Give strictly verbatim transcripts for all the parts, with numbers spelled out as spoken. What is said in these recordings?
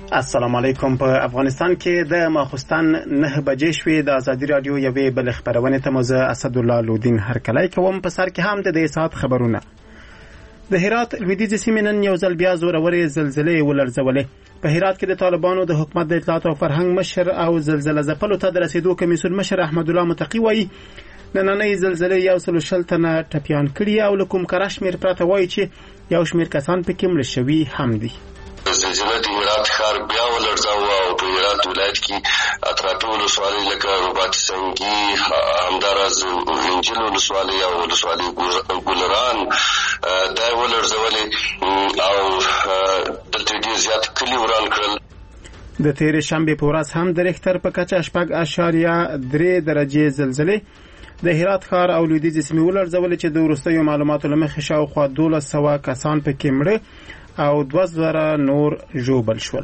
السلام علیکم. په افغانستان کې د ماخوستن نه بجې شوې. د ازادي رادیو یوې بل خبرونه ته مزه اسدالله لودین هرکلی کوم. په سر کې هم د دې ساعت خبرونه. د هرات لویدیځ سیمې نن یو ځل بیا زورورې زلزلې ولړزولې. په هرات کې د طالبانو د حکومت د اطلاعات او فرهنګ مشر او زلزله ځپلو ته د رسیدو کمیسیون مشر احمد الله متقی وایي نننۍ زلزلې یو سل شل تنه ټپیان کړي او له کوم کره شمېر پرته وایي چې یو شمېر کسان پکې مړه شوي هم دي. زلزله د هرات ښار بیا ولړزاوه او په هرات ولایت کې اطرافي ولسوالۍ لکه رباط سنګي، همداراز انجیل ولسوالۍ او ولسوالۍ ګلران دا ولړزولې او دلته ډېر زیات کلي وران کړل. د تېرې شنبې په ورځ هم د ریختر په کچه شپږ اعشاریه درې درجې زلزلې د هرات ښار او لویدیځې سیمې ولړزولې چې د وروستیو معلوماتو له مخې شاوخوا دولس سوه کسان پکې مړه او دوه زره نور ژوبل شول.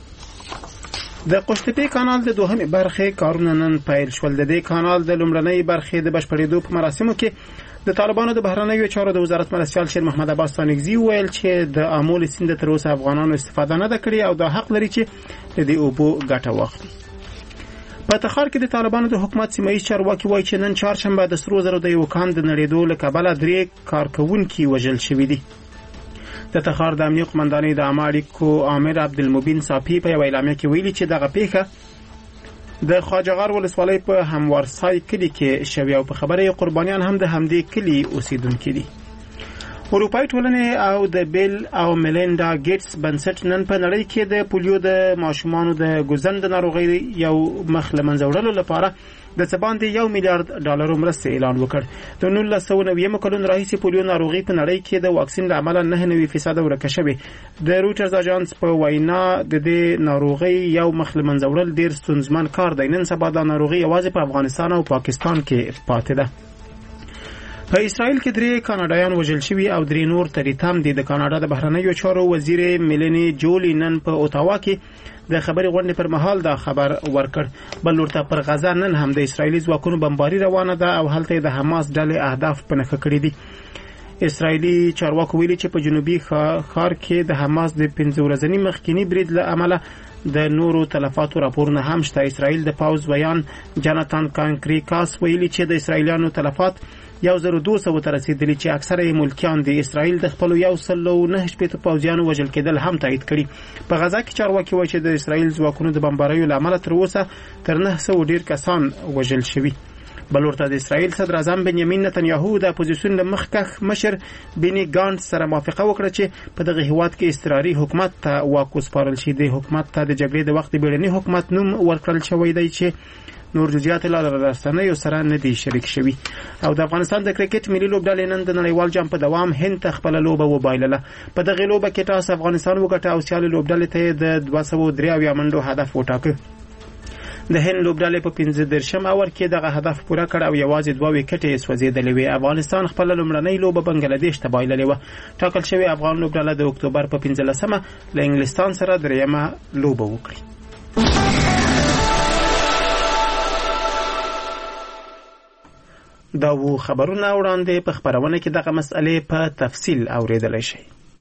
د قوشتېپې کانال د دوهمې برخې کارونه نن پیل شول. د دې کانال د لومړنۍ برخې د بشپړېدو په مراسمو کې د طالبانو د بهرنیو چارو د وزارت مرستیال شیر محمد عباس ستانکزي وویل چې د امول سیند تر اوسه افغانانو استفاده نه ده کړې او دا حق لري چې د دې اوبو ګټه واخلي. په تخار کې د طالبانو د حکومت سیمه‌ییز چارواکي وایي چې نن چهارشنبه د سرو زرو د یو کان د نړېدو له کبله درې کارکوونکي وژل شوي دي. د تخار د امنیه قومندانۍ د عامه اړیکو عامر عبدالمبین صافي په یوه اعلامیه کې ویلي چې دغه پیښه د خواجهغار ولسوالۍ په هموارسای کلي کې شوې او په خبره قربانیان هم د همدې کلي اوسیدونکي دي. اروپایي ټولنې او د بیل او میلینډا ګیټس بنسټ نن په نړۍ کې د پولیو د ماشومانو د ګوزن د ناروغۍ یو مخ له منځه وړلو لپاره د څه باندې یو میلیارډ ډالرو مرستې اعلان وکړ. د نولس سوه نوي کلونو راهیسې پولیو ناروغي په نړۍ کې د واکسین له امله نه نوي فیصده ورکه شوې. د رویټرز اژانس په وینا د دې ناروغۍ یو مخ له منځه وړل ډېر ستونزمن کار دی. نن سبا دا ناروغي یوازې په افغانستان او پاکستان کې پاتې ده. په اسرائیل کې درې کاناډایان وژل شوي او درې نور تریتم دي. د کاناډا د بهرنیو چارو وزیر میلنی جولی نن په اوتاوا کې د خبري غونډې پر مهال دا خبر ورکړ. بل ورته پر غزا نن هم د اسرایلی ځواکونو بمباري روانه ده او هلته د حماس ډلې اهداف په نښه کړي دي. اسرایلی چارواکو ویلي چې په جنوبي ښار کې د حماس د پنځه ورځني مخکینی برید له امله د نورو تلفاتو راپورونه هم شته. اسرایل د پاوز ویان جاناتان کانکریکاس ویلي چې د اسرایلیانو تلفات یو زر دوه سوه ته رسیدلي چې اکثره یې ملکیان دي. اسرائیل د خپلو یو سل او نهه شپېته پوځیانو وژل کېدل هم تایید کړي. په غزا کې چارواکي وایي چې د اسرائیل ځواکونو د بمباریو له امله تر اوسه تر نهه سوه ډېر کسان وژل شوي. بل ورته د اسرائیل صدر اعظم بنیامین نتنیاهو د اپوزیسیون له مخکښ مشر بینی ګانټ سره موافقه وکړه چې په دغه هیواد کې اضطراري حکومت ته واک وسپارل شي. د حکومت ته د جګړې د وخت بیړني حکومت نوم ورکړل شوی دی چې نور جزئیات لا رسنیو سره نه دي شریک شوي. او د افغانستان د کرکټ ملي لوبډلې نن د نړیوال جام په دوام هند ته خپله لوبه وبایلله. په دغه لوبه کې ټاس افغانستان وګټه او سیالې لوبډلې ته د دوه سوه درې اویا منډو هدف وټاکه. د هند لوبډلې په پنځه دېرشم اوور کې دغه هدف پوره کړ او یوازې دوه وکټې یې سوځېدلې وې. افغانستان خپله لومړنۍ لوبه بنګلادیش ته بایللې وه. ټاکل شوې افغان لوبډله د اکتوبر په پنځلسمه له انګلستان سره درېیمه لوبه وکړي. دا وو خبرونه وړاندې په خبرونه کې دغه مسئلې په تفصیل اوریدلی شئ.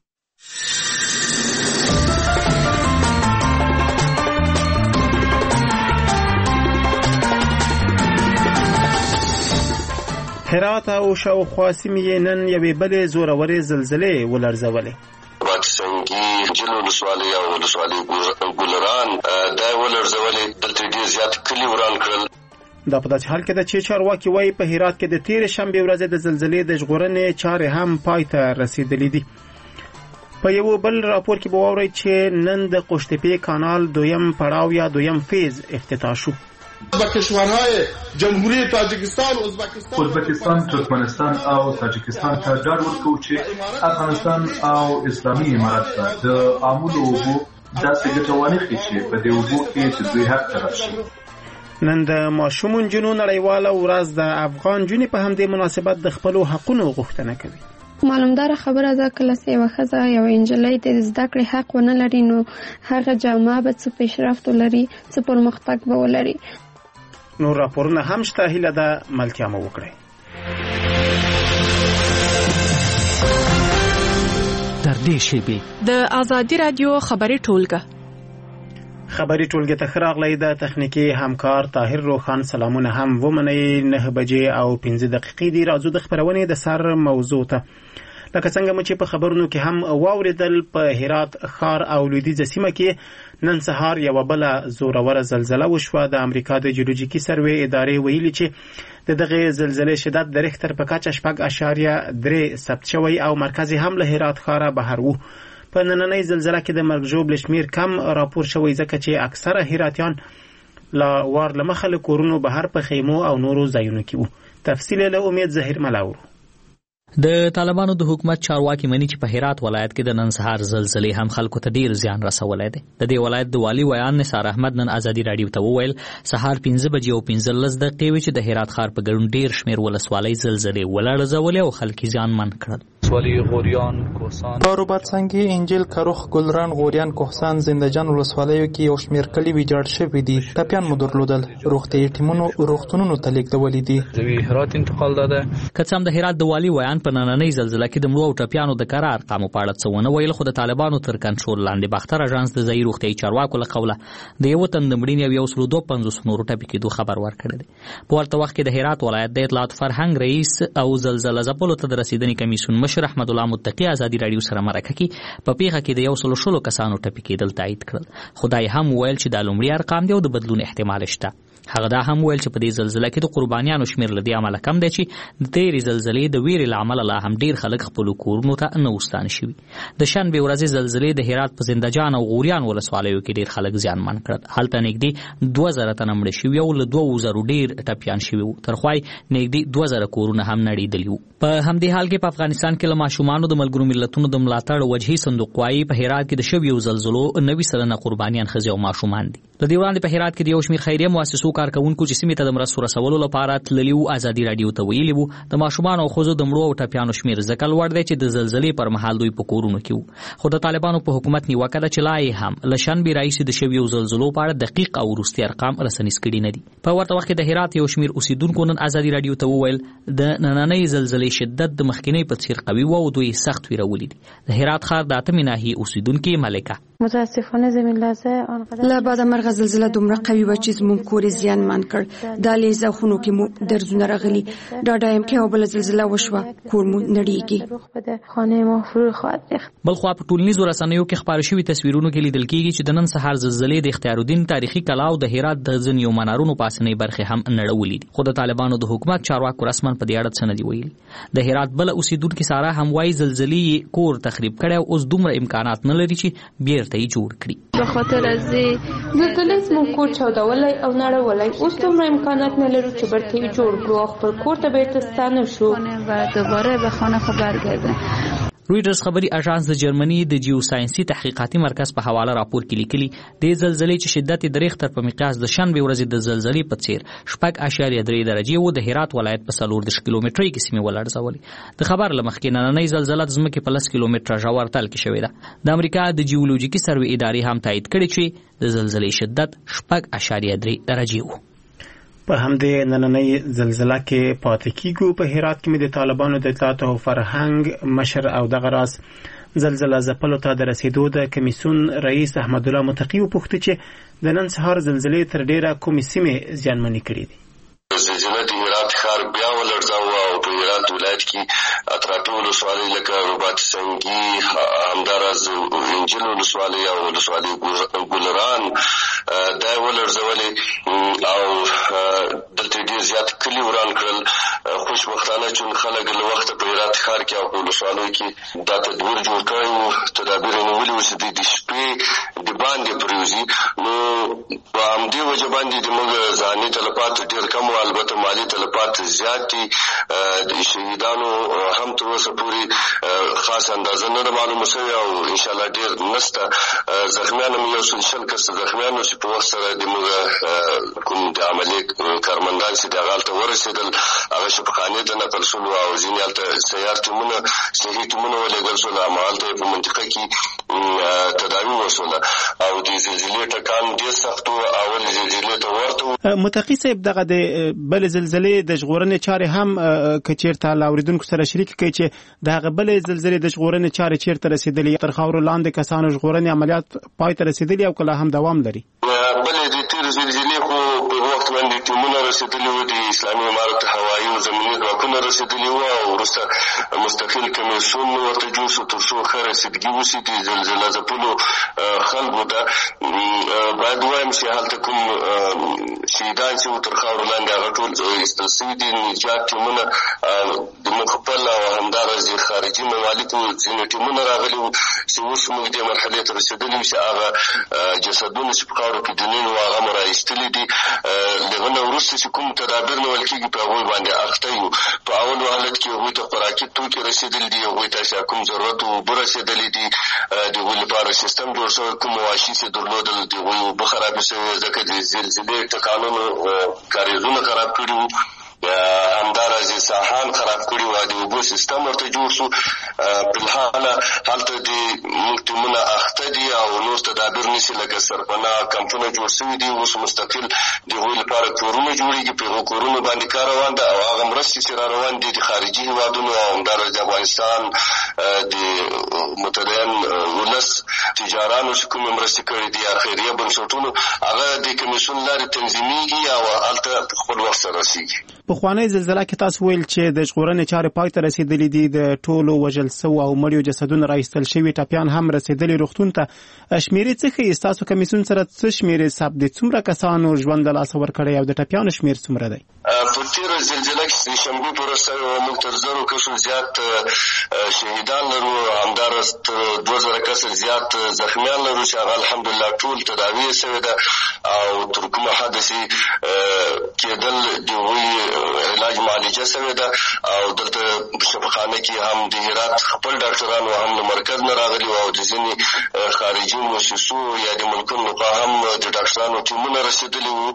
هرات او شاوخوا سیمې نن یوې بلې زورورې زلزلې ولړزولې. سنګي، انجیل ولسوالۍ او ولسوالۍ ګلران دا ولړزولې دلته ډېر زیات کلي وران کړل. دا په داسې حال کې ده چې چارواکي وایي په هرات کې د تېرې شنبې ورځې د زلزلې د ژغورنې چارې هم پای ته رسیدلې دي. په یو بل راپور کې به واورئ چې نن د قوشتېپې کانال دویم پړاو یا دویم فیز افتتاح شو. کشورهای جمهوری تاجکستان ازبکستان ترکمنستان او تاجکستان ته ډاډ ورکوي چې افغانستان او اسلامي امارات د عاملو اوبو داسې ګټه وانخلي چې په دې اوبو کې د دوی حق ته راشي. نن د ماشوم نجونو نړیواله ورځ د افغان نجونې په همدې مناسبت د خپلو حقونو غوښتنه کوي. معلومدار خبره ده کله چې یوه ښځه یوه نجلۍ د زده کړې حق ونه لري نو هغه جامعه به څه پیشرفت ولري، څه پرمختګ به ولري. نور راپورونه هم شته. هیله ده ملتیا مو وکړئ. تر دې شیبې د ازادي رادیو خبري ټولګه خبري ټولګي ته راغلی د تخنیکی همکار طاهر روخان سلامونه هم ومني. نه بجې او پنځه دقیقې دی. راځو د خبرونې د سر موضوع ته. لکه څنګه مو چې په خبرونو کې هم واوریدل، په هرات ښار او لویدیځه سیمه کې نن سهار یوه بله زوروره زلزله وشوه. د امریکا د جیولوجیکي سروې ادارې ویلي چې د دغه زلزلې شدت د ریختر په کچه شپږ اشاریه درې ثبت شوی او مرکز هم له هرات ښاره بهر و. په نننۍ زلزله کې د مرګ ژوبل شمیر کم راپور شوی ځکه چې اکثره هراتیان لا وار له مخه له کورونو بهر په خیمو او نورو ځایونو کې وو. تفصیل له امید ظهیر ملاور. د طالبانو د حکومت چارواکي مني چې په هرات ولایت کې د نن سهار زلزلې هم خلکو ته ډیر زیان رسولی دی. د دې ولایت د والي ویان نثار احمد نن ازادي راډیو ته وویل سهار پنځه بجې او پنځلس دقیقې وې چې د هرات ښار په ګډون ډیر شمیر ولسوالۍ زلزلې ولړزولې او خلک زیانمن کړل. ولسوالۍ غوریان، کوهستان، کاروبات سنگي، انجیل، کروخ، ګلران، غوریان، کوهستان، زندهجان ولسوالیو کې یو شمیر کلي ویجاړ شوي دي. ټپیان مو درلودل. روغتیايي ټیمونو روغتونونو ته لیږدولي دي. د هرات انتقال داده. که څه هم د هرات د والي ویان په نننۍ زلزله کې د مړو او ټپیانو د کره ارقامو په اړه څه ونه ویل، خو د طالبانو تر کنټرول لاندې باختر اژانس د ځایي روغتیايي چارواکو له قوله د یو تن د مړینې او یو سلو دوه پنځوس نورو ټپي کېدو خبر ورکړی دی. په ورته وخت کې د هرات ولایت د اطلاعات فرهنګ رئیس او زلزله ځپلو ته د رسیدنې کمیسیون مشر احمد الله متقي ازادي راډیو سره مرکه کې په پیښه کې د یو سلو شلو کسانو ټپي کېدل تایید کړل. خدای هم ویل چې دا لومړی ارقام دی او د بدلون احتمال شته. هغه دا هم ویل چې په دې زلزله کې د قربانیانو شمیر له دې امله کم دی چې د تیرې زلزلې د ویرې له امله لا هم ډیر خلک خپلو کورونو ته نه وستانه شوي. د شنبې ورځې زلزلې د هرات په زندهجان او غوریان ولسوالیو کې ډیر خلک زیانمن کړل. هلته نږدې دوه زره تنه مړه شوي او له دوه زرو ډیر ټپیان شوي وو. تر خوای نږدې دوه زره کورونه هم نړېدلي وو. په همدې حال کې په افغانستان کې له ماشومانو د ملګرو ملتونو د ملاتړ وجهي صندوق وايي په هرات کې د شویو زلزلو نوي سلنه قربانیان ښځې او ماشومان دي. د دې وړاندې په هرات کې د یو شمېر خیریه مؤسسو کارکوونکو چې سیمې ته د مرستو رسولو لپاره تللي وو ازادي راډیو ته ویلي وو د ماشومانو او ښځو د مړو او ټپیانو شمېر ځکه لوړ دی چې د زلزلې پر مهال دوی په کورونو کې وو. خو د طالبانو په حکومت نیوکه ده چې لا یې هم له شنبې راهیسې د شویو زلزلو په اړه دقیق او وروستي ارقام رسنیز کړي نه دي. په ورته وخت کې د هرات یو شمېر اوسیدونکو نن ازادي راډیو ته وویل د نننۍ زلزلې شدت د مخکینۍ په څیر قوي و او دوی سخت ویرولي دي. د هرات ښار د اتمې ناحیې اوسیدونکې ملکه متاسفانه زمین لرزه آنقدر له بعد مرغه زلزله دومره قوي و چې زموږ کور زیانمن کړ. د لیزه خونو کې مو درزونه راغلي. دا ډایم کې او بل زلزله وشوه کور مو نړیږي. خانه ما فرو خواهد ریخت. بل خو په ټولنیزو رسنیو کې خبرو شوي تصویرونو کې لیدل کېږي چې د نن سهار زلزلې د اختیار الدین تاریخي کلا او د هرات د ځینو منارونو پاسنۍ برخې هم نړولې دي. خو د طالبانو د حکومت چارواکو رسما په دې اړه څه نه دي ویلي. د هرات بل اوسیدونکو ساره هم وايي زلزلې کور تخریب کړي او اوس دومره امکانات نه لري چې بیرته یې جوړ کړي. به خاطر از زلزلې زموږ کور چاودولی او نړولی، اوس دومره امکانات نه لرو چې برته یې جوړ کړو او خپل کور ته بیرته ستانه شو و دوباره به خانه خو برگرده. رویټرز خبري اژانس د جرمني د جیوساینسي تحقیقاتي مرکز په حواله راپور کې لیکلي د زلزلې چې شدت د ریختر په مقیاس د شنبې ورځې د زلزلې په څیر شپږ اشاریه درې درجې و. د هرات ولایت په څلور دېرش کیلومترۍ کې سیمې ولړزولې. د خبر له مخکې نننۍ زلزله د ځمکې په لس کیلومتره ژورتل کې شوې ده. د امریکا د جیولوجیکي سروې ادارې هم تایید کړي چې د زلزلې شدت شپږ اشاریه درې درجې و. په همدې نننۍ زلزله کې پاتې کیږو. په هرات کې مې د طالبانو د اطلاعات او فرهنګ مشر او دغه راز زلزله ځپلو ته د رسیدو د کمیسیون رئیس احمد الله متقي وپوښتل چې د نن سهار زلزلې تر ډیره کومې سیمې زیانمنې کړې دي. زلزله د هرات ښار بیا ولړزاوه او په هرات ولایت کې اطرافي ولسوالۍ لکه رباط سنگي، همداراز انجیل ولسوالۍ او ولسوالۍ ګلران دا ولړزولې او دلته ډېر زیات کلي وران کړل. خوشبختانه چې خلک له وخته په هرات ښار کې او په ولسوالیو کې دا تدبیر جوړ کړی و، تدابیر یې نیولي وو چې د شپې د باندې پرېوځي. نو په همدې وجه باندې زموږ ذهني تلفات ډېر کم و، البته مالي تلفات زیات دي. د شهیدانو هم تر اوسه پورې خاص اندازه نه ده معلومه شوې او انشاءالله ډېر نشته. زخمیان هم یو څو شل کسه زخمیان و چې په وخت سره زموږ کوم د عملي کارمندان چې دغه هلته ورسېدل هغه شفاخانې ته نقل شول او ځینې هلته سیار ټیمونه صحي ټیمونه ولېږل شول. همالته په منطقه کې تداوی وشوله او د زلزلې ټکان ډېر سخت و. اول زلزلې ته ورته متقي صاحب دغه د بل زلزلې د ژغورنې چارې هم کچیرته لاوریدونکو سره شریک کړي چې دغه بل زلزلې د ژغورنې چارې چیرته رسیدلې، تر خاورو لاندې کسانو ژغورنې عملیات پای ته رسیدلي او کله هم دوام لري؟ بل د تیر زلزلې خو په وخت باندې ټیمونه رسیدلي وو، د اسلامي امارت هوایي او زمیني ځواکونه رسیدلي وو او وروسته مستقل کمیسیون ورته جوړ شو تر څو ښه رسیدګي وشي د زلزله ځپلو خلکو ته. باید ووایم چې هلته کوم شهیدان چې وو تر خاورو لاندې هغه ټول ایستل سوي دي. نجات ټیمونه زموږ خپل او همداراز خارجي ممالکو ځینې ټیمونه راغلي وو چې اوس موږ دې مرحلې ته رسېدلي یو چې هغه جسدونه چې په خاورو کې دننه وو هغه مو راایستلي دي. له هغه نه وروسته چې کوم تدابیر نیول کېږي په هغوی باندې اخته یو. په اول حالت کې هغوی ته خوراکي توکي رسېدلي دي، هغوی ته چې کوم ضرورت و اوبه رسېدلي دي، د هغوی لپاره سیستم جوړ شوی، کوم مواشي چې درلودل د هغوی اوبه خرابې شوې ځکه د زلزلې ټکانونو کاریزونه خراب کړي وو، همداراز ساحان خراب کړي وو، د اوبو سیستم ورته جوړ شو. په الحال هلته د موږ ټیمونه اخته دي او نور تدابیر نیسي، لکه سرپناه کمپونه جوړ شوي دي. اوس مستقل د هغوی لپاره کورونه جوړېږي، په هغو کورونو باندې کار روان ده او هغه مرستې چې را روان دي د خارجي هېوادونو او همداراز د افغانستان د متدین ولس تجارانو چې کومې مرستې کړي دي یا خیریه بنسټونو، هغه د کمیسیون لارې تنظیمیږي او هلته په خپل وخت سره رسېږي. پخوانۍ زلزله کې تاسو ویل چې د ژغورنې چارې پای ته رسېدلې دي، د ټولو وژل سوو او مړیو جسدونه راایستل شوي، ټپیان هم رسېدلي روغتون ته. شمېرې څه ښیي؟ ستاسو کمیسیون سره څه شمېرې ثبت دي؟ څومره کسانو ژوند له لاسه ورکړی او د ټپیانو شمېر څومره دی؟ په تېره زلزله کې د شنبې په ورځ موږ تر زرو کسو زیات شهیدان لرو، همداراز تر دوه زره کسه زیات زخمیان لرو چې هغه الحمدلله ټول تداوی یې شوې ده او تر کومه حده چې کېدل د هغوی علاج معالجه شوې ده. او دلته په شفاخانه کې هم د هرات خپل ډاکټران هم له مرکز نه راغلي او د ځینې خارجي مؤسسو یا د ملکونو لخوا هم د ډاکټرانو ټیمونه رسېدلي وو،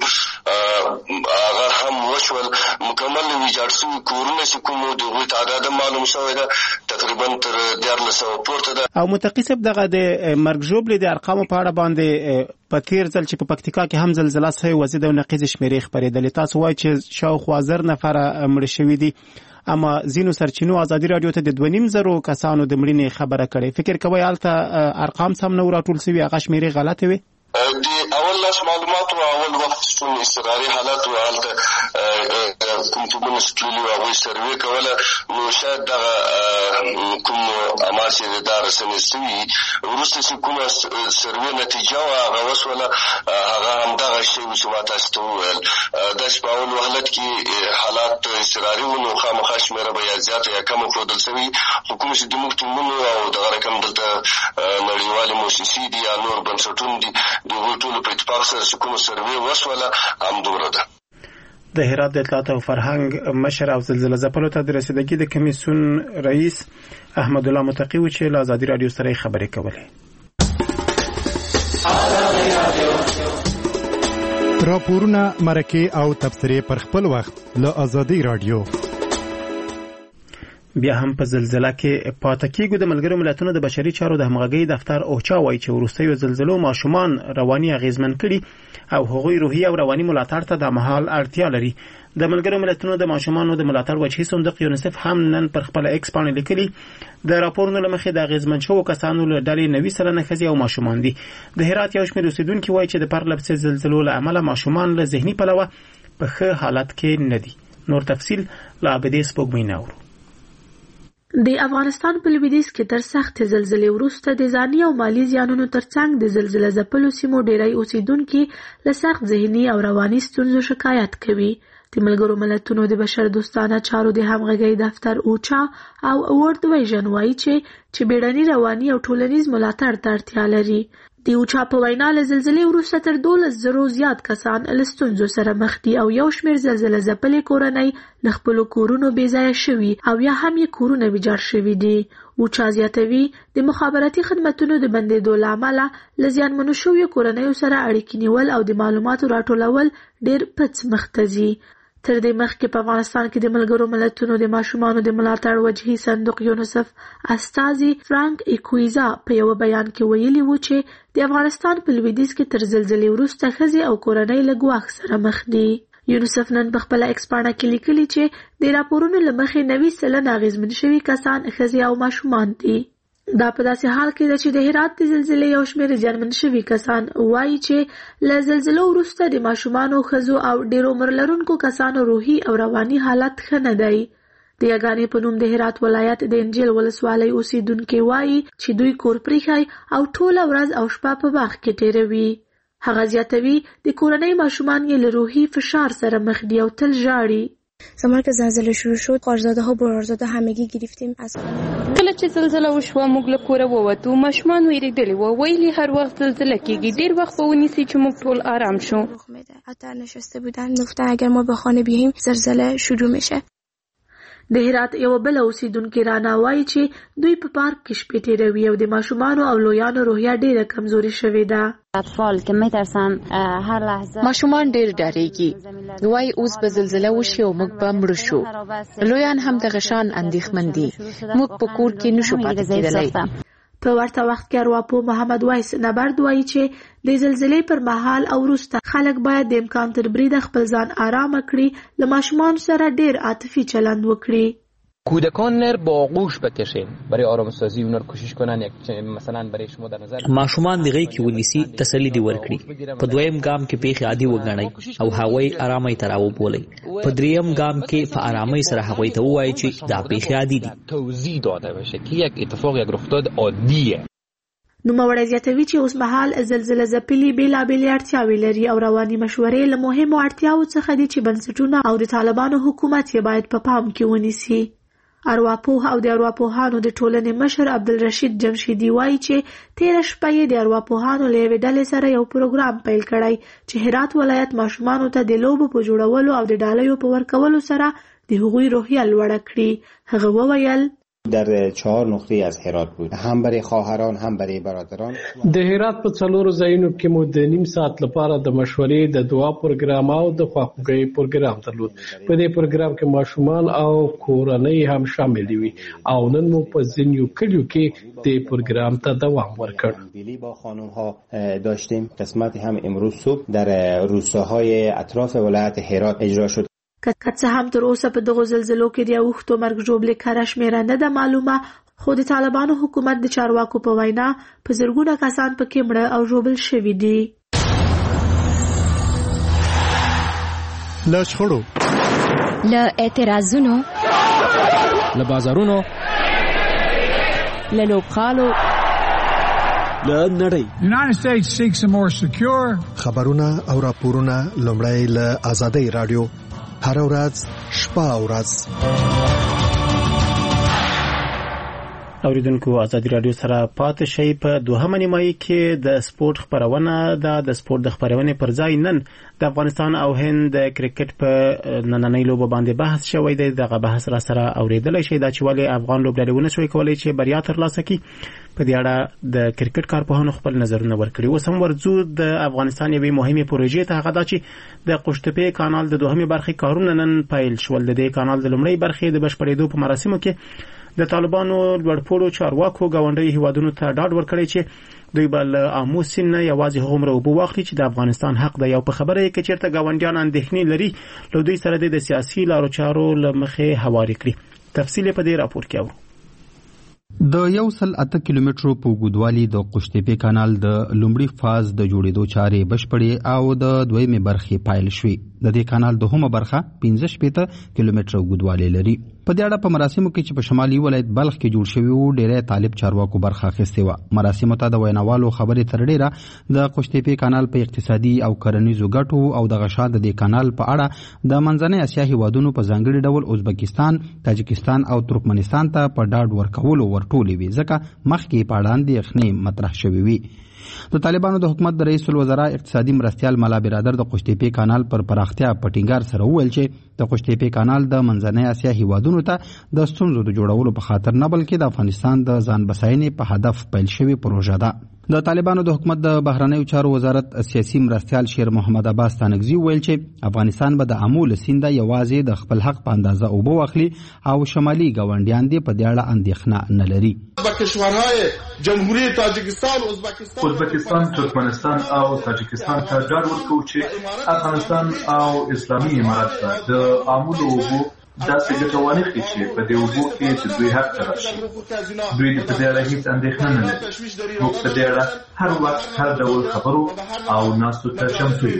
هغه هم وشول. مکمل ویجاړ شوي کورونه چې کوم د هغوی تعداد معلوم شوی ده تقریبا تر دیارلس سوه پورته ده. او متقي صاحب دغه د مرګ ژوبلې د ارقامو په اړه باندې په تېر ځل چې په پکتیکا کې هم زلزله سوې وه ضد او نقیضې شمېرې خپرېدلې، تاسو وایئ چې شاوخوا زر نفره مړه شوي دي، اما ځینو سرچینو ازادي راډیو ته د دوه نیم زرو کسانو د مړینې خبره کړې. فکر کوئ هلته ارقام سم نه و راټول سوي، هغه شمېرې غلطې وې؟ د اول لاس معلومات او اول وخت شون استقراري حالات او هلته کوم ټیمونه چې تللي وو هغوی سروې کوله، نو شاید دغه کوم اعمال چې دا رسنې سوي وروسته چې کومه سروې نتیجه وه هغه وشوله، هغه همدغه شی و چې ما تاسو ته وویل. داسې په اول حالت کې حالات استقراري وو، نو خامخا شمېره به یا زیاته یا کمه ښودل سوي، خو کوم چې زموږ ټیمونو او دغه رقم دلته نړیوالې مؤسسې دي یا نور بنسټونه دي د هغوی ټولو په اتفاق سره چې کومه سروې وشوله همدومره ده. د هرات د اطلاعات او فرهنګ مشر او زلزله ځپلو ته د رسیدګۍ د کمیسیون رئیس احمد الله متقي و چې له ازادي راډیو سره خبرې کولې. راپورونه، مرکې او تبصرې پر خپل وخت له ازادي راډیو. بیا هم په زلزله کې پاتې کېږو. د ملګرو ملتونو د بشري چارو د همغږۍ دفتر اوچا وایي چې وروستیو زلزلو ماشومان رواني اغېزمن کړي او هغوی روحي او رواني ملاتړ ته د مهال اړتیا لري. د ملګرو ملتونو د ماشومانو د ملاتړ وجهي صندوق یونیسف هم نن پر خپل ایکس باندې لیکلي د راپورونو له مخې د اغېزمن شوو کسانو له ډلې نوي سلنه ښځې او ماشومان دي. د هرات یو شمېر اوسېدونکي وایي چې د پرله پسې زلزلو له امله ماشومان له ذهني پلوه په ښه حالت کې نه دي. نور تفصیل له عابدې سپوږمۍ نه اورو. د افغانستان په لویدیځ کې تر سخت زلزلې وروسته د ځاني او مالی زیانونو ترڅنګ د زلزله ځپلو سیمو ډیری اوسیدونکي له سخت ذهني او رواني ستونزو شکایت کوي. د ملګرو ملتونو د بشر دوستانه چارو د همغږۍ دفتر اوچا او ورلد ویژن وایي چې چې بیړني رواني او ټولنیز ملاتړ ته اړتیا لري. د اوچا په وینا له زلزلې وروسته تر دولس زرو زیات کسان له ستونزو سره مخ دي او یو شمېر زلزله ځپلې کورنۍ له خپلو کورونو بې ځایه شوي او یا هم یې کورونه ویجاړ شوي دي. اوچا زیاتوي د مخابراتي خدمتونو د بندېدو له امله له زیانمنو شویو کورنیو سره اړیکې نیول او د معلوماتو راټولول ډېر پڅ مخ ته ځي. تر دې مخکې په افغانستان کې د ملګرو ملتونو د ماشومانو د ملاتړ وجهي صندوق یونیسف استازي فرانک ایکویزا په یو بیان کې ویلي و چې د افغانستان په لویدیځ کې تر زلزلې وروسته ښځې او کورنۍ له ګواښ سره مخ دي. یونیسف نن په خپله ایکس پاڼه کې لیکلي چې د راپورونو له مخې نوي سلنه اغېزمن شوي کسان ښځې او ماشومان دي. دا په داسې حال کې ده چې د هرات د زلزلې یو شمېر زیانمن شوي کسان وایي چې له زلزلو وروسته د ماشومانو، ښځو او ډېر عمر لرونکو کسانو روحي او رواني حالت ښه نه دی. د یګانې په نوم د هرات ولایت د انجیل ولسوالۍ اوسیدونکي وایي چې دوی کور پریښی او ټوله ورځ او شپه په باغ کې تېروي. هغه زیاتوي د کورنۍ ماشومان یې له روحي فشار سره مخ دي او تل ژاړي. زمان که زلزله شروع شد خارزاده ها برارزاده همگی گرفتیم از کله چې زلزله وشوه موږ له کوره ووتو، ماشومان ویرېدلي وو، ویلي هر وخت زلزله کېږي، ډېر وخت به ونیسي چې موږ ټول آرام شو. اتر نشسته بودن گفتن اگر ما به خانه بیاییم زلزله شروع میشه. د هرات یو بل اوسیدونکي رانا وایي چې دوی په پارک کې شپې تېروي او د ماشومانو او لویانو روحیه ډېره کمزوري شوې ده. اطفال که میترسن هر لحظه ماشومان ډېر ډارېږي، وایي اوس به زلزله وشي او موږ به مړه شو. لویان هم دغه شان اندېښمن دي، موږ په کور کې نشو پاتې کېدلی. په ورته وخت کې ارواپوه محمد وایس نبرد وایي چې د زلزلې پر مهال او وروسته خلک باید د امکان تر بریده خپل ځان آرامه کړي، له ماشومانو سره ډېر عاطفي چلند وکړي. کودکان رو با آغوش بکشین برای آرامسازی اونا رو کوشش کنن. یک مثلا برای شما در نظر ماشومان دغه کې ونیسي، تسلی دی ورکړي. په دویم ګام کې پیښې عادي وګڼئ او هغوی آرامۍ ته راوبولئ. په دریم ګام کې په آرامۍ سره هغوی ته ووایئ چې دا پیښې عادي دي. توضیح داده بشه که یک اتفاق، یک رخداد عادیه. نوموړی زیاتوي چې اوس مهال زلزله ځپلي بېلابېلې اړتیاوې لري او رواني مشورې له مهمو اړتیاوو څخه دي چې بنسټونه او د طالبانو حکومت یې باید په پام کې ونیسي. ارواپوه او د ارواپوهانو د ټولنې مشر عبدالرشید جمشیدي وایي چې تېره شپه یې د ارواپوهانو له یوې ډلې سره یو پروګرام پیل کړی چې هرات ولایت ماشومانو ته د لوبو په جوړولو او د ډالیو په ورکولو سره د هغوی روحیه لوړه کړي. هغه وویل در چهار نقطه از هرات بود، هم برای خواهران هم برای برادران. د هرات په څلورو ځایونو کې مو د نیم ساعت لپاره د مشورې، د دعا پروګرام او د خواخوږۍ پروګرام درلود. په دې پروګرام کې ماشومان او کورنۍ هم شامل وي او نن مو په ځینو کلیو کې د پروګرام ته دوام ورکړ. بیلی با خانم ها داشتیم، قسمت هم امروز صبح در روستاهای اطراف ولایت هرات اجرا شد. که څه هم تر اوسه په دغو زلزلو کې د اوښتو مرګ ژوبلې کره شمېره نه ده معلومه، خو د طالبانو حکومت د چارواکو په وینا په زرګونه کسان پکې مړه او ژوبل شوي دي. له شخړو، له اعتراضونو، له بازارونو، له لوبغالو، له نړۍ. United States seeks a more secure. خبرونه او راپورونه لومړی له آزادۍ رادیو هر ورځ شپه او ورځ. اوریدونکو آزادي رادیو سره پاتې شي. په دوهمه نیمایي کې د سپورت خبرونه ده. د سپورت د خبرونې پر ځای نن د افغانستان او هند د کرکټ په نننۍ لوبه باندې بحث شوی دی. دغه بحث را سره اوریدلای شي دا چې ولې افغان لوبډلې ونه شوی کولی چې بریا ترلاسه کړي. په دې اړه د کرکټ کارپوهانو خپل نظرونه ورکړي. اوس هم ورځو د افغانستان یوې مهمې پروژې ته، هغه دا چې د قوشتېپې کانال د دوهمې برخې کارونه نن پیل شول. د دې کانال د لومړۍ برخې د بشپړېدو په مراسمو کې د طالبانو لوړپوړو چارواکو ګاونډي هیوادونو ته ډاډ ورکړی چې دوی به له آمو سیند نه یوازې هغومره اوبه واخلي چې د افغانستان حق دی. او په خبره یې که چېرته ګاونډیان اندېښنې لري، له دوی سره د سیاسي لارو چارو له مخې هوارې کړي. تفصیل یې په دې راپور کې اورو. د یو سل اته کیلومترو په اوږدوالي د قوشتېپې کانال د لومړي فاز د جوړېدو چارې بشپړې او د دویمې برخې پایل شوې. د دې کانال دوهمه برخه پنځه شپېته کیلومتره اوږدوالی لري. په دې اړه په مراسمو کې چې په شمالي ولایت بلخ کې جوړ شوي وو، ډېری طالب چارواکو برخه اخیستې وه. مراسمو ته د ویناوالو خبرې تر ډېره د قوشتېپې کانال په اقتصادي او کرنیزو ګټو او دغه شان د دې کانال په اړه د منځنۍ اسیا هیوادونو په ځانګړي ډول ازبکستان، تاجکستان او ترکمنستان ته په ډاډ ورکولو ورټولې وي، ځکه مخکې په اړاندې یخنۍ مطرح شوې وي. د طالبانو د حکومت د رئیس الوزرا اقتصادي مرستیال ملا برادر د قوشتېپې کانال پر پراختیا په ټینګار سره وویل چې د قوشتېپې کانال د منځنۍ اسیا هیوادونو ته د ستونزو د جوړولو په خاطر نه، بلکې د افغانستان د ځان بساینې په هدف پیل شوې پروژه ده. د طالبانو د حکومت د بهرنیو چارو وزارت سیاسي مرستیال شیر محمد عباس تانکزي ویل چې افغانستان به د امو له سینده یوازې د خپل حق په اندازه اوبه واخلي او شمالي ګاونډیان دې په دې اړه اندېښنه نه لري. ازبکستان، ترکمنستان او تاجکستان ته ډاډ ورکوي چې افغانستان او اسلامي امارات د امو له اوبو داسې ګټه وانخلي چې په دې اوبو کې د دوی حق ته راشي. دوی د په دې اړه هېڅ اندېښنه نه لري. موږ په دې اړه هر وخت هر ډول خبرو او ناستو ته چمتو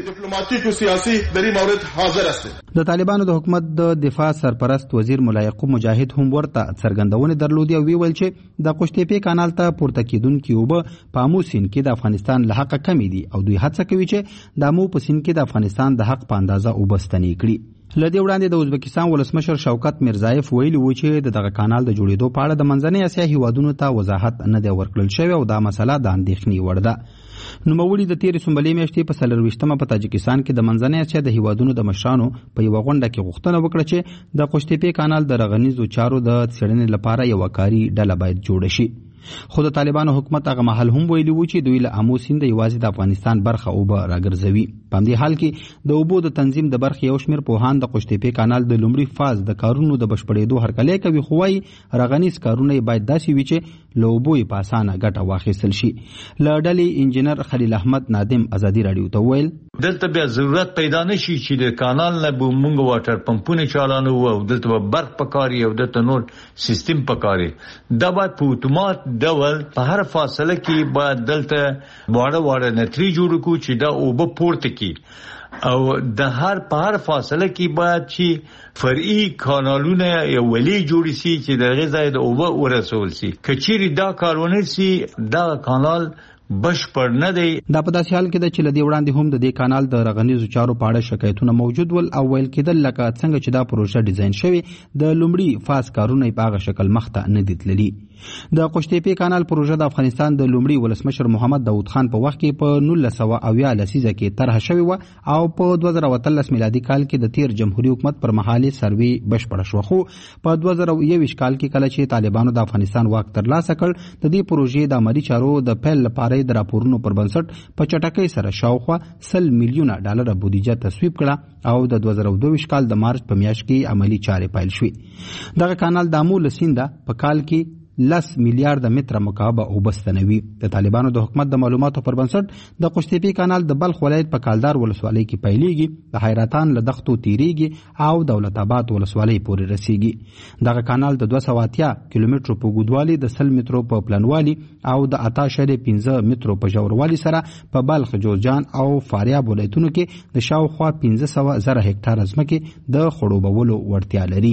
یو. د طالبانو د حکومت د دفاع سرپرست وزیر ملا یعقوب مجاهد هم ورته څرګندونې درلودې او ویل چې د قشتېپې کانال ته پورته کېدونکي اوبه په امو سیند کې د افغانستان له حقه کمې دي او دوی هڅه کوي چې د امو په سیند کې د افغانستان د حق په اندازه اوبه ستنې کړي. له دې وړاندې د ازبکستان ولسمشر شوکت میرزایف ویلي و چې د دغه کانال د جوړېدو په اړه د منځنۍ اسیا هیوادونو ته وضاحت نه دی ورکړل شوی او دا مسله د اندېښنې وړ ده. نوموړي د تېرې سنبلې میاشتې په څلرویشتمه په تاجکستان کې د منځنۍ اسیا د هیوادونو د مشرانو په یوه غونډه کې غوښتنه وکړه چې د قشتېپې کانال د رغنیزو چارو د څېړنې لپاره یوه کاري ډله باید جوړه شي. خو د طالبانو حکومت هغه مهال هم ویلي و چې دوی له امو سیند یوازې د افغانستان برخه اوبه راګرځوي. په همدې حال کې د اوبو د تنظیم د برخې یو شمېر پوهان د قشتېپې کانال د لومړي فاز د کارونو د بشپړېدو هرکلی کوي، خو وایي رغنیز کارونه یې باید داسې وي چې له اوبو یې په اسانه ګټه واخیستل شي. له ډلې انجینر خلیل احمد نادم ازادي راډیو ته ویل دلته بیا ضرورت پیدا نشي چې د کانال نه به مونږ واټر پمپونه چالانو او دلته به برق پکاري او دلته نور سیستم پکاري. دا باید په اتومات ډول په هر فاصله کې باید دلته واړه واړه نتري جوړ کړو چې دا اوبه پورته کی او د هر په هر فاصله کې باید چې فرعي کانالونه یو ولی جوړ شي چې د غذای د اوبه ورسول شي. کچيري دا کارونه شي دا کانال بشپړ نه دی. دا په داسې حال کې ده چې له دې وړاندې هم د دې کانال د رغنیزو چارو په اړه شکایتونه موجود ول او ویل کېدل لکه څنګه چې دا پروژه ډیزاین شوې د لومړي فاز کارونه یې په هغه شکل مخته نه دي تللي. د قشتېپې کانال پروژه د افغانستان د لومړي ولسمشر محمد داود خان په وخت کې په نولس سوه اویا لسیزه کې طرح شوې وه او په دوه زره اتلس میلادي کال کې د تیر جمهوریت حکومت پر مهال سروې بشپړه شوه. خو په دوه زره یوویشت کال کې کله چې طالبانو د افغانستان واک ترلاسه کړ د دې پروژې د عملي چارو د پیل لپاره د راپورونو پر بنسټ په چټکۍ سره شاوخوا سل میلیونه ډالر بودیجه تصویب کړه او د دوه زره دوه کال د مارچ په میاشت کې عملي چارې پیل شوې. دغه کانال د امو له سینده په کال کې لس میلیارډ متره مکعب اوبه ستنوي. د طالبانو د حکومت د معلوماتو پر بنسټ د قشتېپې کانال د بلخ ولایت په کالدار ولسوالۍ کې پیلېږي، د حیرتان له دښتو تیریږي او دولت آباد ولسوالۍ پورې رسیږي. دغه کانال د دوه سوه اتیا کیلومترو په اوږدوالي د سل مترو په پلنوالي او د اته اعشاریه پنځه مترو په ژوروالي سره په بلخ، جوزجان او فاریاب ولایتونو کې د شاوخوا پنځه سوه زره هکټاره ځمکې د خړوبولو وړتیا لري.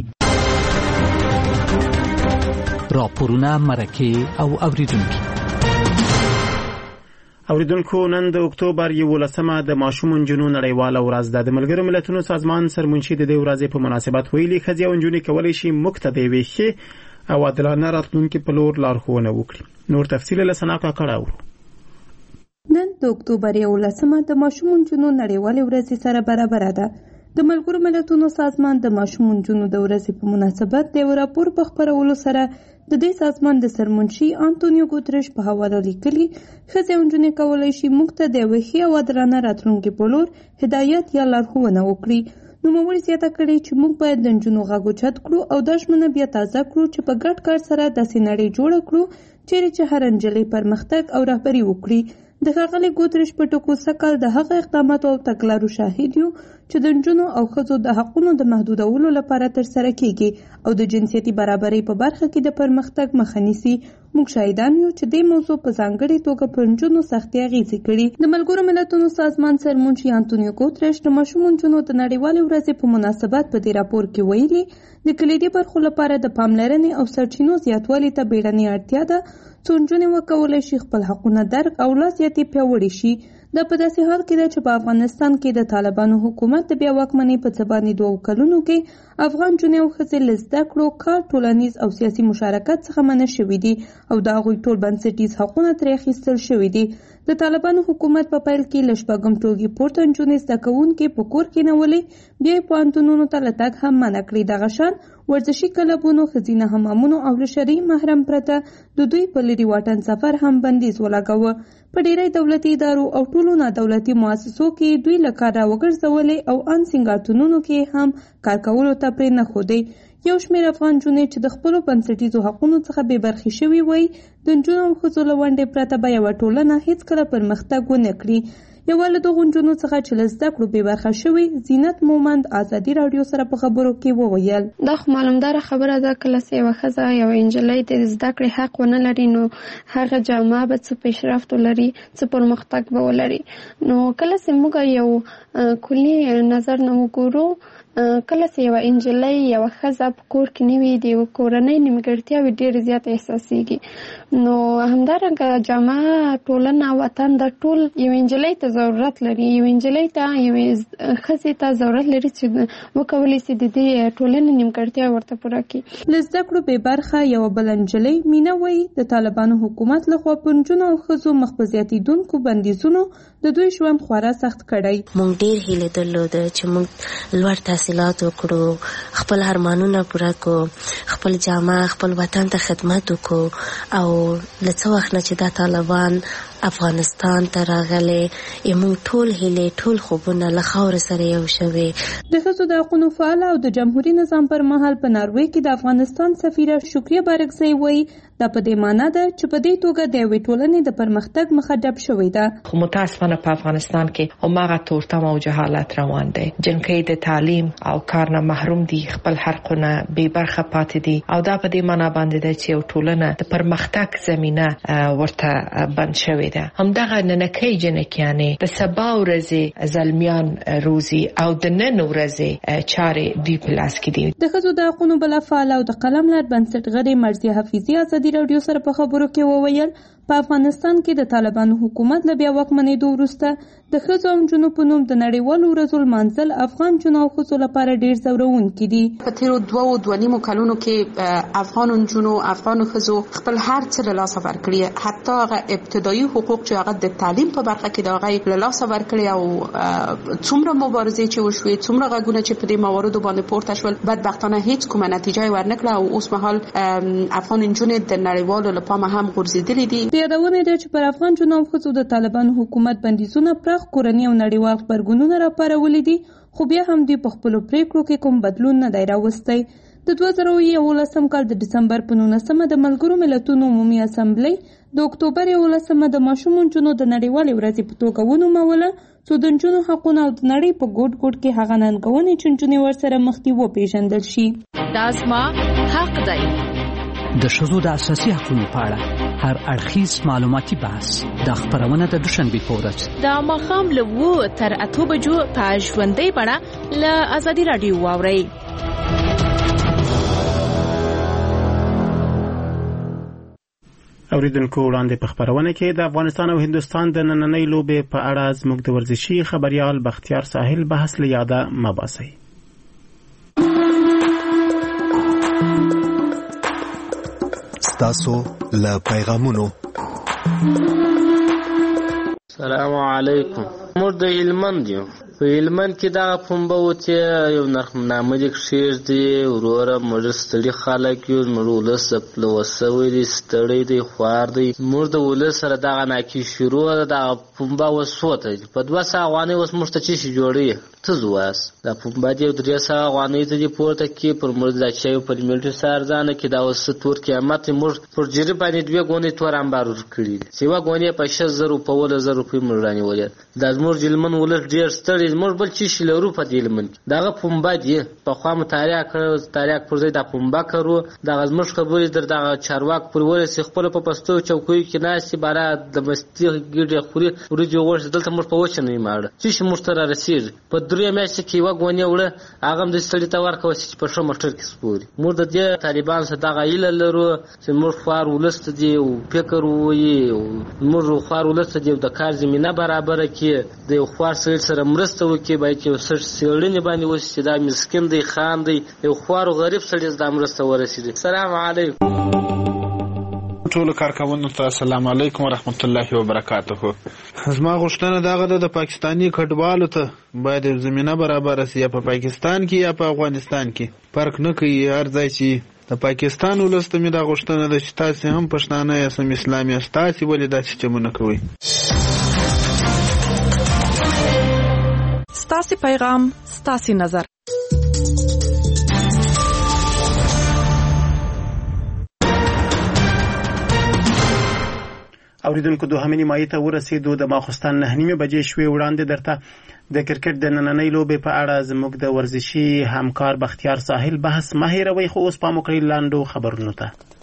راپورونه مرکه او اوریدونکو اوریدونکو نن د اکتوبر یولسمه د ماشوم نجونو نړیواله ورځ ده. د ملګرو ملتونو سازمان سرمنشي د دې ورځې په مناسبت ویلي ښځې او نجونې کولی شي موږ ته د یوې ښې او عادلانه راتلونکي په لور لارښوونه وکړي. نور تفصیل له ثنا کاکړ اورو. نن د اکتوبر یولسمه د ماشوم نجونو نړیواله ورځ سره برابر ده. د ملګرو ملتونو سازمان د ماشوم نجونو د ورځې په مناسبت د یو راپور په خپرولو سره د دې سازمان د سرمنشي انټونیو ګوتریش په حواله لیکلي ښځې او نجونې کولی شي موږ ته د یوې ښې او عادلانه راتلونکي په لور هدایت یا لارښوونه وکړي. نوموړي زیاته کړې چې موږ باید د نجونو غږ اوچت کړو او دا ژمنه بیا تازه کړو چې په ګډ کار سره داسې نړۍ جوړه کړو چیرې چې هر نجلۍ پرمختګ او رهبري وکړي. د ښاغلي ګوتریش په ټکو سږ کال د هغه اقداماتو او تګلارو شاهد یو چې د نجونو او ښځو د حقونو د محدودولو لپاره ترسره کیږي او د جنسیتي برابرۍ په برخه کې د پرمختګ مخه نیسي. موږ شاهدان یو چې دې موضوع په ځانګړې توګه پر نجونو سختې اغېزې کړي. د ملګرو ملتونو سازمان سرمنشي انټونیو ګوتریش د ماشوم نجونو د نړیوالې ورځې په مناسبت په دې راپور کې ویلي د کلیدي برخو لپاره د پاملرنې او سرچینو زیاتوالي ته بیړنۍ اړتیا ده څو نجونې وکولی شي خپل حقونه درک او لا زیاتې پیاوړي شي. دا په داسې حال کې ده چې په افغانستان کې د طالبانو حکومت د بیا واکمنۍ په څه باندې دوو کلونو کې افغان نجونې او ښځې له زده کړو، کار، ټولنیز او سیاسي مشارکت څخه منع شوي دي او د هغوی ټول بنسټیز حقونه ترې اخیستل شوي دي. د طالبانو حکومت په پیل کې له شپږم ټولګي پورته نجونې زده کوونکې په کور کېنولې، بیا یې پوهنتونونو ته له تګ هم منع کړي. دغه شان ورزشي کلبونو، ښځینه حمامونو او له شرعي محرم پرته د دوی په لرې واټن سفر هم بندیز ولګاوه. په ډیری دولتي ادارو او ټولو نادولتي مؤسسو کې دوی له کار راوګرځولې او ان سینګارتونونو کې هم کار کولو ته پرې نه ښودی. یو شمېر افغان نجونې چې د خپلو بنسټیزو حقونو څخه بې برخې شوي وای، د نجونو او ښځو له ونډې پرته به یوه ټولنه هېڅکله پرمختګ ونه کړي. یوه له دغو نجونو څخه چې له زده کړو بې برخه شوي، زینت مومند ازادي راډیو سره په خبرو کې وویل. دا خو معلومداره خبره ده، کله چې یوه ښځه یوه نجلۍ د زده کړې حق ونه لري نو هغه جامعه به څه پیشرفت ولري، څه پرمختګ به ولري. نو کله چې موږ یو کلي نظر نه وګورو، کله چې یوه نجلۍ یوه ښځه په کور کې نه وي، د یوه کورنۍ نیمګړتیاوې ډېرې زیات احساسېږي. نو همدارنګه جامعه، ټولنه، وطن د ټول یوې نجلۍ ته ضرورت لري، یوې نجلۍ ته، یوې ښځې ته ضرورت لري چې وکولی شي د دې ټولنې نیمګړتیا ورته پوره کړي. له زده کړو بې برخه یوه بله نجلۍ مینه وایي د طالبانو حکومت لخوا پر نجونو او ښځو مخ په زیاتېدونکو بندیزونو د دوی ژوند خورا سخت کړی. موږ ډېر هیله درلوده چې موږ لوړ تحصیلات وکړو، خپل ارمانونه پوره کړو، خپل جامعه، خپل وطن ته خدمت وکړو. او له څه وخت نه چې دا طالبان افغانستان ته راغلی، موږ ټول هیلې، ټول خوبونه له خاورې سره یو شوي. د ښځو د حقونو فعاله او د جمهوري نظام پر مهال په ناروې کې د افغانستان سفیره شکریه بارکزی وایي دا په دې معنی ده چې په دې توګه د یوې ټولنې د پرمختګ مخه ډب شوې ده. خو متاسفانه په افغانستان کې هماغه تورتم او جهالت روان دی. جنکۍ د تعلیم او کار نه محروم دي، خپل حقونه بې برخه پاتې دي، او دا په دې معنی باندې ده چې یو ټولنه د پرمختګ زمینه ورته بند شوې ده. همدغه ننکۍ جنکیانې د سبا ورځې زلمیان روزي او د نن ورځې چارې دوی په لاس کې دي. د ښځو د حقونو بله فعاله او د قلم لار بنسټګرې مرضیه حفیظي ازادي راډیو سره په خبرو کې وویل په افغانستان کې د طالبانو حکومت له بیا واکمنېدو وروسته د ښځو او نجونو په نوم د نړیوالو ورځو لمانځل افغان نجونو او ښځو لپاره ډېر ځورونکي دي. په تېرو دوو دوه نیمو کلونو کې افغان نجونو، افغان ښځو خپل هر څه له لاسه ورکړي، حتی هغه ابتدایي حقوق چې هغه د تعلیم په برخه کې د هغه له لاسه ورکړي. او څومره مبارزې چې وشوې، څومره غږونه چې په دې مواردو باندې پورته شول، بدبختانه هیڅ کومه نتیجه ورنکړه او اوس مهال افغان نجونې د نړیوالو له پامه هم غورځېدلې دي. یادونه ده چې پر افغان نجونو او ښځو د طالبانو حکومت بندیزونه پراخ کورني او نړیوال غبرګونونه راپارولي دي، خو بیا هم دوی په خپلو پریکړو کې کوم بدلون نه دی راوستی. د دوه زره یولسم کال د ډسمبر په نولسمه د ملګرو ملتونو عمومي اسامبلۍ د اکتوبر یولسمه د ماشوم نجونو د نړیوالې ورځې په توګه ونوموله، څو د نجونو حقونه او د نړۍ په ګوټ ګوټ کې هغه ننګونې چې نجونې ورسره مخ دي وپېژندل شي. دا زما حق دی. د ښځو د اساسي حقوقو په اړه هر اړخیز معلوماتي بحث د خبرونه د دوشنبې په ورځ د ماښام له اوو تر اتو بجو په ژوندۍ بڼه له ازادي راډیو واورئ. اوریدونکو وړاندې په خبرونه کې د افغانستان او هندوستان د نننۍ لوبې په اړه زموږ د ورزشي خبريال بختیار ساحل بحث له یاده مباسي. ستاسو له پیغامونو. السلام علیکم. موږ د هلمند یو. په هلمند کې دغه پنبه وتې یو نرخنامه دې کښېږدي، وروره موږ ستړي خلک یو، زموږ ولس پلوه سوی دی، ستړی دی، خوار دی. موږ د ولس سره دغه ناکي شروع ده، دغه پنبه اوس سوته په دوه سوه افغانۍ اوس موږ ته څه شي جوړوي؟ څه زواس دا پنبه دې یو درې سوه افغانۍ ته دې پورته کړي، پر موږ دا چایو په لیمټو څه ارزانه کړي. دا اوس څه تور قیامت موږ پر جرې باندې دوې ګونې تور امبار ورکړي دي، چې یوه ګونې په شل زره په اوله زره روپۍ موږ رانیولې. دا زموږ هلمند ولس ډېر ستړی، موږ بل څه شي لرو په دې هلمند کې. دغه پنبه دي پخوا مطالعه کړه، تاریخ پر ځای دا پنبه کرو. دغه زموږ خبرې در دغه چارواک پر ورسې خپله په پستو چوکیو کې ناستې باره د مستې ګېډې خوري، وریجې غوښې دلته موږ په وچه نه یو ماړه. څه شي موږ ته را رسېږي؟ په درې میاشتې کې یوه ګونې وړه هغه هم داسې سړي ته ورکوه چې په ښه موټر کې سپوري. موږ د دې طالبانو سره دغه هیله لرو چې موږ خوار ولس ته دې یو فکر ووایي، موږ خوار ولس ته دې د کار زمینه برابره کړي، د یو خوار سړي سره مرسته وکړي، باید یو څه څېړنې باندې وشي چې دا مسکین دی، خان دی، یو خوار غریب سړي دا مرسته ورسېږي. السلام علیکم. ټول کارکوونکو ته السلام علیکم ورحمت الله وبرکاته. زما غوښتنه دغه ده د پاکستانی کډوالو ته باید زمينه برابر شي، یا په پاکستان کې یا په افغانستان کې فرق نه کوي. هر ځای چې د پاکستان ولسته مې دا غوښتنه ده چې تاسو هم پښتانه یا سم اسلامي یاست، تاسو ولې داسې چمونه کوئ؟ ستاسو پیغام ستاسو نظر. اوریدونکو دوهمې نیمایي ته ورسېدو. د ماخوستان نهه نیمې بجې شوې. وړاندې درته د کرکټ د نننۍ لوبې په اړه زموږ د ورزشي همکار بختیار ساحل بحث مه هېروئ، خو اوس پام وکړئ لاندو خبرونو ته.